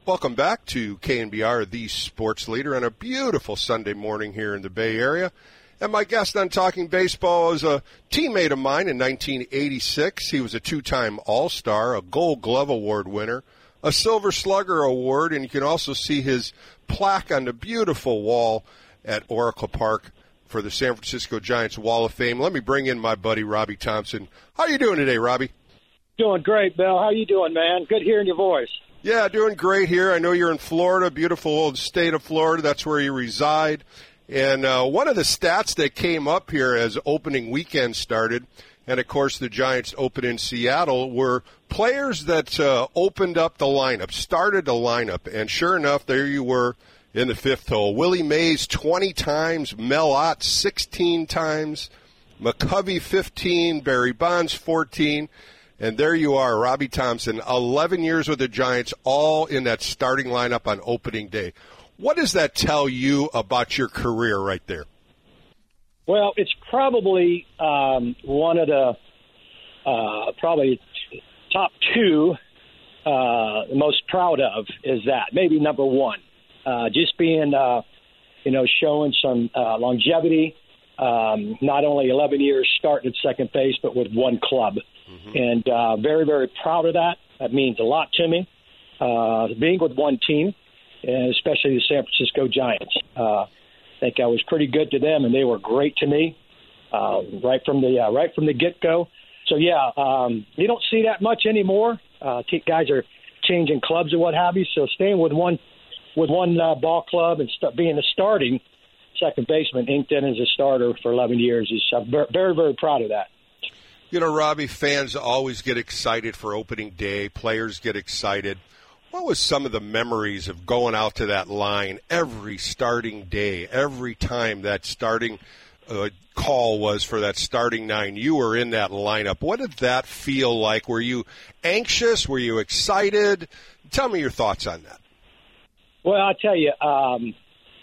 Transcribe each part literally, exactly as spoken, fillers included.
Welcome back to K N B R, the sports leader, on a beautiful Sunday morning here in the Bay Area. And my guest on Talking Baseball is a teammate of mine in nineteen eighty-six. He was a two-time All-Star, a Gold Glove Award winner, a Silver Slugger Award, and you can also see his plaque on the beautiful wall at Oracle Park for the San Francisco Giants Wall of Fame. Let me bring in my buddy, Robbie Thompson. How you doing today, Robbie? Doing great, Bill. How you doing, man? Good hearing your voice. Yeah, doing great here. I know you're in Florida, beautiful old state of Florida. That's where you reside. And uh, one of the stats that came up here as opening weekend started, and, of course, the Giants opened in Seattle, were players that uh, opened up the lineup, started the lineup. And sure enough, there you were in the fifth hole. Willie Mays twenty times, Mel Ott sixteen times, McCovey fifteen, Barry Bonds fourteen. And there you are, Robbie Thompson, eleven years with the Giants, all in that starting lineup on opening day. What does that tell you about your career right there? Well, it's probably um, one of the uh, probably top two uh, most proud of is that, maybe number one. Uh, just being, uh, you know, showing some uh, longevity, um, not only eleven years starting at second base, but with one club. Mm-hmm. And uh, very, very proud of that. That means a lot to me, uh, being with one team, and especially the San Francisco Giants. Uh, I think I was pretty good to them, and they were great to me uh, right from the uh, right from the get-go. So, yeah, um, you don't see that much anymore. Uh, guys are changing clubs or what have you, so staying with one with one uh, ball club and st- being the starting second baseman, inked in as a starter for eleven years, is I'm very, very proud of that. You know, Robbie, fans always get excited for opening day. Players get excited. What was some of the memories of going out to that line every starting day, every time that starting uh, call was for that starting nine? You were in that lineup. What did that feel like? Were you anxious? Were you excited? Tell me your thoughts on that. Well, I'll tell you, um,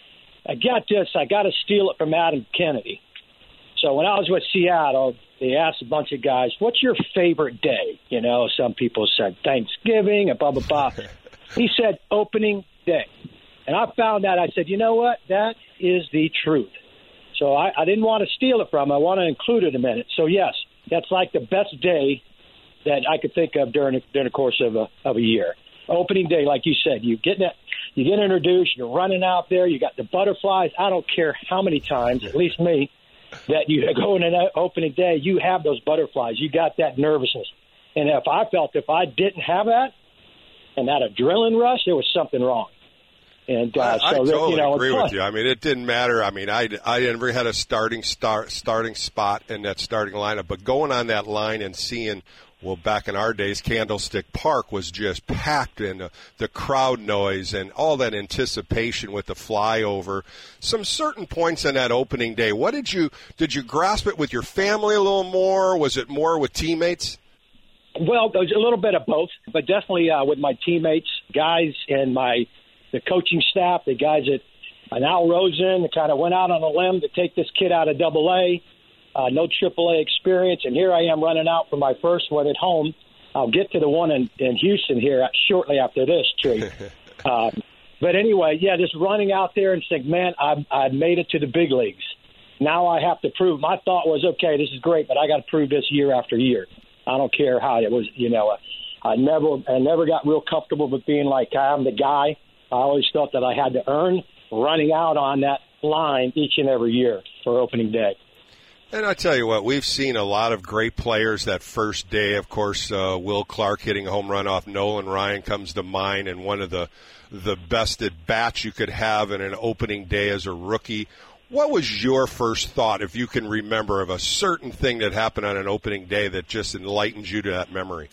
I got this. I got to steal it from Adam Kennedy. So when I was with Seattle, they asked a bunch of guys, what's your favorite day? You know, some people said Thanksgiving and blah, blah, blah. He said opening day. And I found out, I said, you know what? That is the truth. So I, I didn't want to steal it from him. I want to include it a minute. So, yes, that's like the best day that I could think of during, during the course of a, of a year. Opening day, like you said, you get that, you get introduced, you're running out there, you got the butterflies. I don't care how many times, at least me, that you go in an opening day, you have those butterflies. You got that nervousness. And if I felt if I didn't have that and that adrenaline rush, there was something wrong. And uh, I, so I totally you know, agree with you. I mean, it didn't matter. I mean, I, I never had a starting start starting spot in that starting lineup, but going on that line and seeing, well, back in our days, Candlestick Park was just packed, and the, the crowd noise and all that anticipation with the flyover. Some certain points on that opening day. What did you did you grasp it with your family a little more? Was it more with teammates? Well, it was a little bit of both, but definitely uh, with my teammates, guys, and my the coaching staff, the guys at uh, Al Rosen, that kind of went out on a limb to take this kid out of Double A. Uh, no triple A experience, and here I am running out for my first one at home. I'll get to the one in, in Houston here shortly after this, Tree. um, but anyway, yeah, just running out there and saying, man, I I made it to the big leagues. Now I have to prove. My thought was, okay, this is great, but I got to prove this year after year. I don't care how it was, you know. I never, I never got real comfortable with being like I'm the guy. I always felt that I had to earn running out on that line each and every year for opening day. And I tell you what, we've seen a lot of great players that first day. Of course, uh, Will Clark hitting a home run off Nolan Ryan comes to mind, and one of the the best at bats you could have in an opening day as a rookie. What was your first thought, if you can remember, of a certain thing that happened on an opening day that just enlightens you to that memory?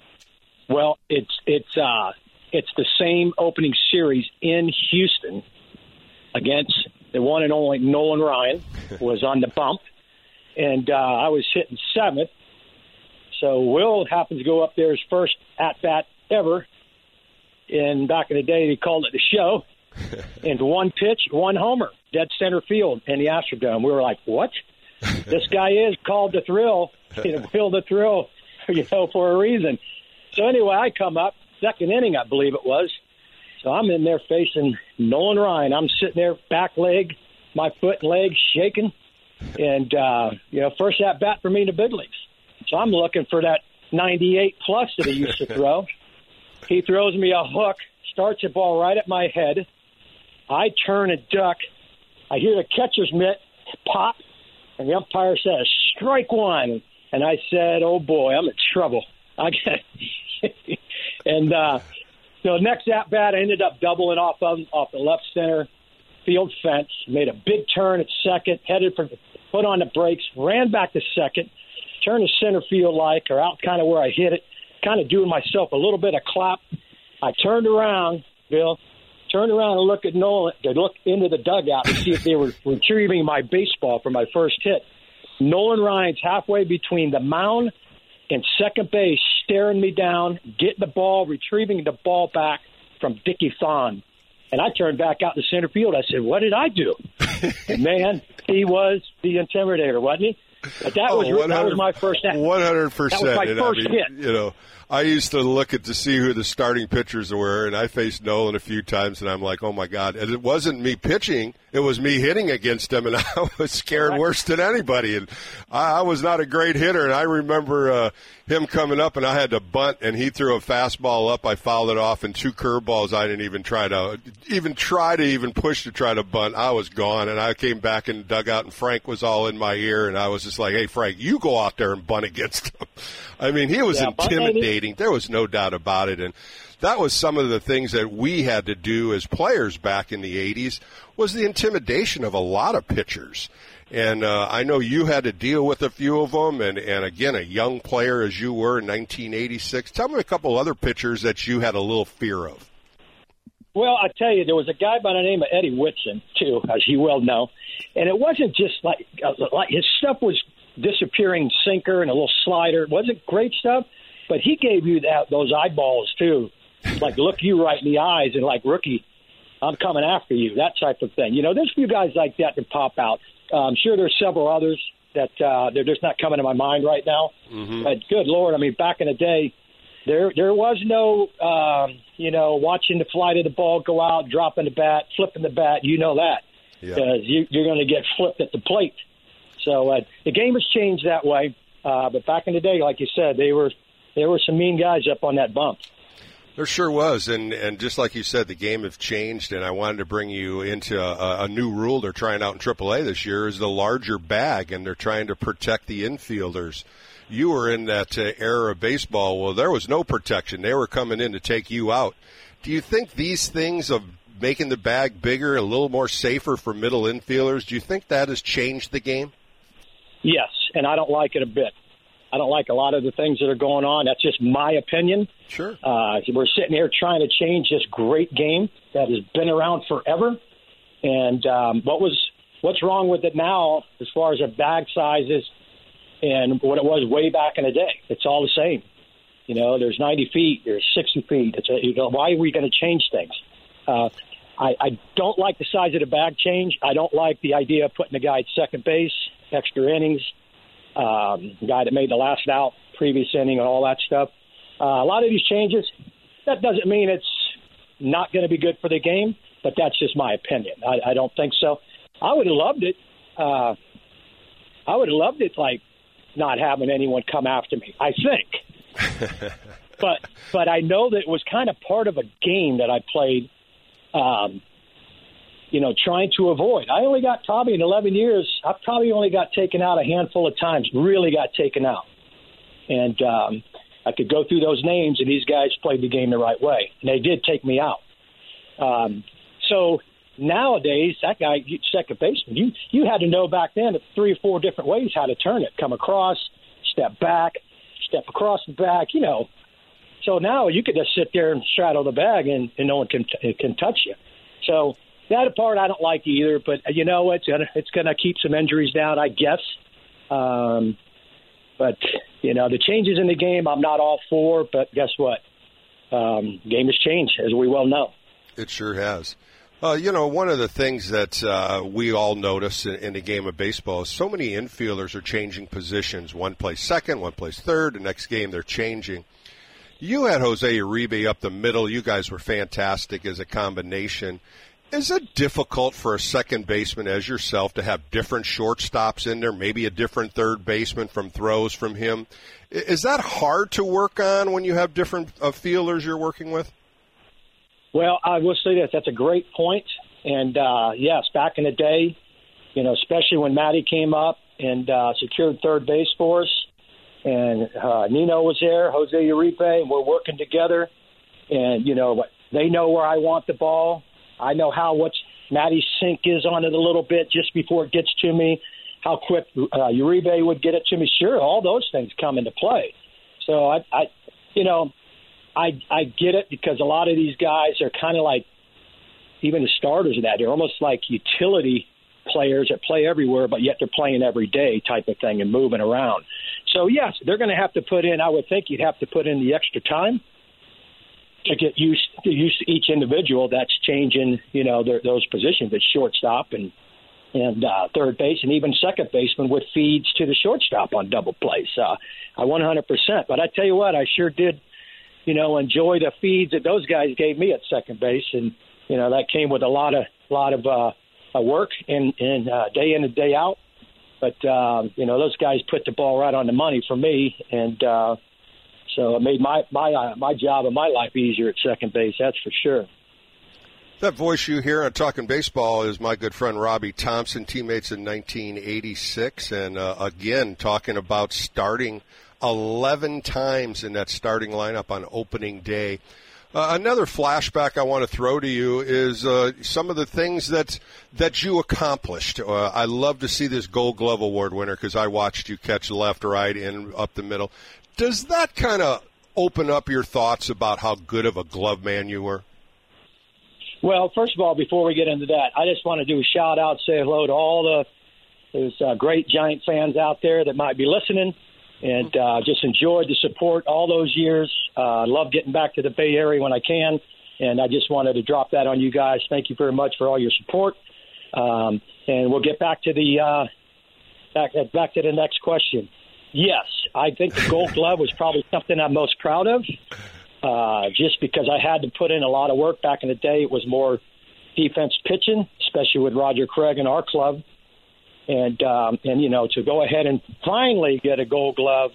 Well, it's it's uh, it's the same opening series in Houston against the one and only Nolan Ryan was on the bump. And uh, I was hitting seventh. So Will happened to go up there his first at-bat ever. And back in the day, they called it the show. And one pitch, one homer, dead center field in the Astrodome. We were like, what? This guy is called the Thrill, you know, Will the Thrill, you know, for a reason. So anyway, I come up, second inning, I believe it was, So I'm in there facing Nolan Ryan. I'm sitting there, back leg, my foot and leg shaking. And, uh, you know, first at bat for me in the big leagues. So I'm looking for that ninety-eight plus that he used to throw. He throws me a hook, starts the ball right at my head. I turn and duck. I hear the catcher's mitt pop, and the umpire says, strike one. And I said, oh, boy, I'm in trouble. I got And uh, so next at-bat, I ended up doubling off of off the left center field fence, made a big turn at second, headed for put on the brakes, ran back to second, turned to center field like, or out kind of where I hit it, kind of doing myself a little bit of clap. I turned around, Bill, turned around and looked at Nolan, to look into the dugout to see if they were retrieving my baseball for my first hit. Nolan Ryan's halfway between the mound and second base, staring me down, getting the ball, retrieving the ball back from Dickie Thon. And I turned back out to center field. I said, what did I do? And man, he was the intimidator, wasn't he? But that was oh, that was my first hit. one hundred percent. That was my and first I mean, hit. You know, I used to look at to see who the starting pitchers were, and I faced Nolan a few times, and I'm like, oh, my God. And it wasn't me pitching. It was me hitting against him, and I was scared right. worse than anybody. And I, I was not a great hitter, and I remember uh, him coming up, and I had to bunt, and he threw a fastball up. I fouled it off, and two curveballs. I didn't even try to even try to even push to try to bunt. I was gone, and I came back in the dugout, and Frank was all in my ear, and I was just like, hey, Frank, you go out there and bunt against him. I mean, he was yeah, intimidating. There was no doubt about it. And that was some of the things that we had to do as players back in the eighties was the intimidation of a lot of pitchers. And uh, I know you had to deal with a few of them. And, and, again, a young player as you were in nineteen eighty-six. Tell me a couple other pitchers that you had a little fear of. Well, I tell you, there was a guy by the name of Eddie Whitson, too, as you well know. And it wasn't just like, uh, like his stuff was disappearing sinker and a little slider. It wasn't great stuff, but he gave you that those eyeballs, too. Like, look you right in the eyes and like, rookie, I'm coming after you, that type of thing. You know, there's a few guys like that that pop out. Uh, I'm sure there's several others that uh, they're just not coming to my mind right now. Mm-hmm. But good Lord, I mean, back in the day, there there was no, um, you know, watching the flight of the ball go out, dropping the bat, flipping the bat. You know that. Because yeah. you, you're going to get flipped at the plate. So uh, the game has changed that way. Uh, but back in the day, like you said, they were there were some mean guys up on that bump. There sure was, and and just like you said, the game has changed, and I wanted to bring you into a, a new rule they're trying out in triple A this year is the larger bag, and they're trying to protect the infielders. You were in that uh, era of baseball. Well, there was no protection. They were coming in to take you out. Do you think these things of making the bag bigger, a little more safer for middle infielders, do you think that has changed the game? Yes, and I don't like it a bit. I don't like a lot of the things that are going on. That's just my opinion. Sure. Uh, we're sitting here trying to change this great game that has been around forever. And um, what was what's wrong with it now as far as the bag sizes and what it was way back in the day? It's all the same. You know, there's ninety feet, there's sixty feet. It's a, you know, why are we going to change things? Uh, I, I don't like the size of the bag change. I don't like the idea of putting the guy at second base, extra innings. Um, guy that made the last out, previous inning, and all that stuff. Uh, a lot of these changes, that doesn't mean it's not going to be good for the game, but that's just my opinion. I, I don't think so. I would have loved it. Uh, I would have loved it, like, not having anyone come after me, I think. but but I know that it was kind of part of a game that I played, um, you know, trying to avoid. I only got probably in eleven years, I probably only got taken out a handful of times, really got taken out. And um, I could go through those names, and these guys played the game the right way. And they did take me out. Um, so nowadays, that guy, second baseman, you, you had to know back then three or four different ways how to turn it. Come across, step back, step across the back, you know. So now you could just sit there and straddle the bag, and, and no one can, can touch you. So that part I don't like either, but you know it's gonna it's gonna keep some injuries down, I guess. Um, but you know the changes in the game I'm not all for, but guess what? Um, game has changed, as we well know. It sure has. Uh, you know, one of the things that uh, we all notice in, in the game of baseball is so many infielders are changing positions. One plays second, one plays third. The next game they're changing. You had Jose Uribe up the middle. You guys were fantastic as a combination. Is it difficult for a second baseman as yourself to have different shortstops in there, maybe a different third baseman from throws from him? Is that hard to work on when you have different uh, fielders you're working with? Well, I will say this. That's a great point. And, uh, yes, back in the day, you know, especially when Matty came up and uh, secured third base for us, and uh, Nino was there, Jose Uribe, and we're working together. And, you know, they know where I want the ball. I know how what's Matty's sink is on it a little bit just before it gets to me, how quick uh, Uribe would get it to me. Sure, all those things come into play. So, I, I you know, I I get it because a lot of these guys are kind of like, even the starters of that, they're almost like utility players that play everywhere, but yet they're playing every day type of thing and moving around. So, yes, they're going to have to put in, I would think you'd have to put in the extra time to get used to, used to each individual that's changing, you know, their, those positions at shortstop and and uh, third base and even second baseman with feeds to the shortstop on double plays. Uh, I one hundred percent. But I tell you what, I sure did, you know, enjoy the feeds that those guys gave me at second base, and you know that came with a lot of lot of uh, work and and uh, day in and day out. But um, you know those guys put the ball right on the money for me, and uh, so it made my my uh, my job and my life easier at second base. That's for sure. That voice you hear on Talking Baseball is my good friend Robbie Thompson, teammates in nineteen eighty-six, and uh, again talking about starting eleven times in that starting lineup on opening day. Uh, another flashback I want to throw to you is uh, some of the things that that you accomplished. Uh, I love to see this Gold Glove Award winner because I watched you catch left, right, and up the middle. Does that kind of open up your thoughts about how good of a glove man you were? Well, first of all, before we get into that, I just want to do a shout-out, say hello to all the those uh, great Giant fans out there that might be listening. And uh, just enjoyed the support all those years. Uh, love getting back to the Bay Area when I can. And I just wanted to drop that on you guys. Thank you very much for all your support. Um, and we'll get back to the uh, back back to the next question. Yes, I think the Gold Glove was probably something I'm most proud of. Uh, just because I had to put in a lot of work back in the day. It was more defense pitching, especially with Roger Craig and our club. And, um, and you know, to go ahead and finally get a Gold Glove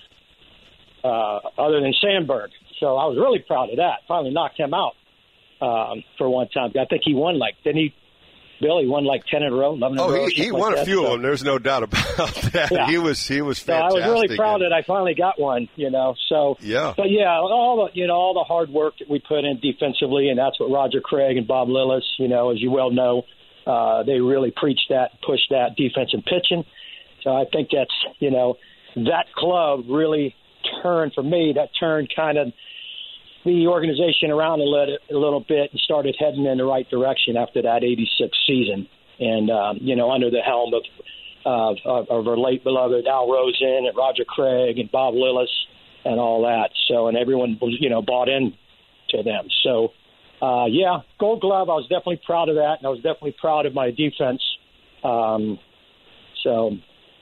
uh, other than Sandberg. So I was really proud of that. Finally knocked him out um, for one time. I think he won like, didn't he, Bill? He won like ten in a row, eleven in oh, a row. Oh, he, he won like a few so. of them. There's no doubt about that. Yeah. He was he was fantastic. So I was really proud that I finally got one, you know. So, yeah. But, yeah, all the, you know, all the hard work that we put in defensively, and that's what Roger Craig and Bob Lillis, you know, as you well know, uh, they really preached that, pushed that defense and pitching. So I think that's, you know, that club really turned, for me, that turned kind of the organization around a little, a little bit and started heading in the right direction after that eighty-six season. And, um, you know, under the helm of, uh, of, of our late beloved Al Rosen and Roger Craig and Bob Lillis and all that. So, and everyone was, you know, bought in to them. So, uh, yeah, Gold Glove, I was definitely proud of that, and I was definitely proud of my defense. Um, so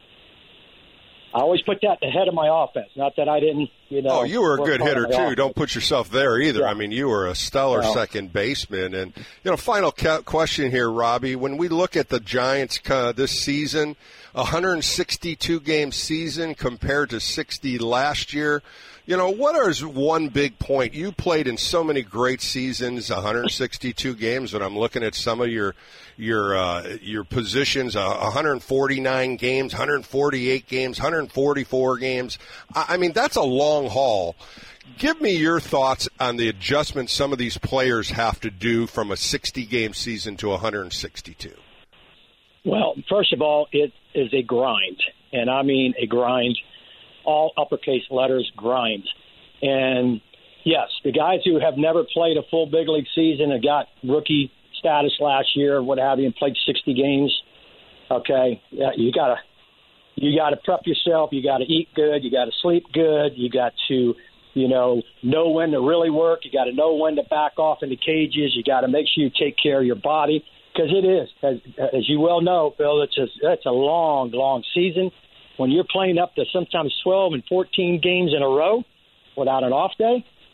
I always put that ahead of my offense. Not that I didn't, you know. Oh, you were a good hitter, too. Offense. Don't put yourself there either. Yeah. I mean, you were a stellar well, second baseman. And, you know, final ca- question here, Robbie. When we look at the Giants uh, this season, a one hundred sixty-two game season compared to sixty last year, you know, what is one big point? You played in so many great seasons, one hundred sixty-two games, and I'm looking at some of your your uh, your positions, uh, one hundred forty-nine games, one hundred forty-eight games, one hundred forty-four games. I, I mean, that's a long haul. Give me your thoughts on the adjustments some of these players have to do from a sixty-game season to one hundred sixty-two. Well, first of all, it is a grind, and I mean a grind. All uppercase letters, grind. And, yes, the guys who have never played a full big league season and got rookie status last year, what have you, and played sixty games, okay, yeah, you got to you got to prep yourself. You got to eat good. You got to sleep good. You got to, you know, know when to really work. You got to know when to back off in the cages. You got to make sure you take care of your body because it is, as, as you well know, Bill, it's a, it's a long, long season. When you're playing up to sometimes twelve and fourteen games in a row without an off day,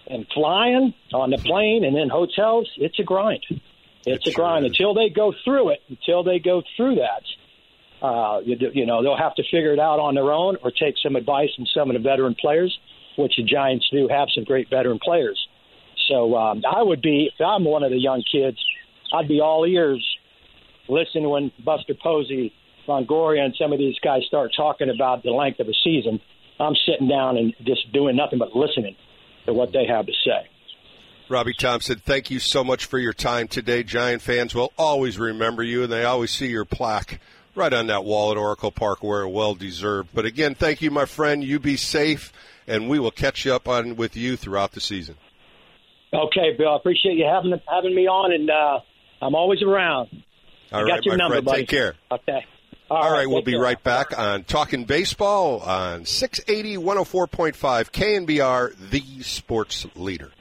and flying on the plane and in hotels, it's a grind. It's it a grind sure until they go through it. Until they go through that, uh, you, you know, they'll have to figure it out on their own or take some advice from some of the veteran players, which the Giants do have some great veteran players. So um, I would be, if I'm one of the young kids, I'd be all ears listening when Buster Posey, Longoria, and some of these guys start talking about the length of a season. I'm sitting down and just doing nothing but listening to what they have to say. Robbie Thompson, thank you so much for your time today. Giant fans will always remember you, and they always see your plaque right on that wall at Oracle Park where it well-deserved. But again, thank you, my friend. You be safe, and we will catch up on with you throughout the season. Okay, Bill. I appreciate you having having me on, and uh, I'm always around. All I right, got your my number, friend. buddy. Take care. Okay. All, All right, right we'll be care. right back on Talking Baseball on six eighty, one oh four point five K N B R, the sports leader.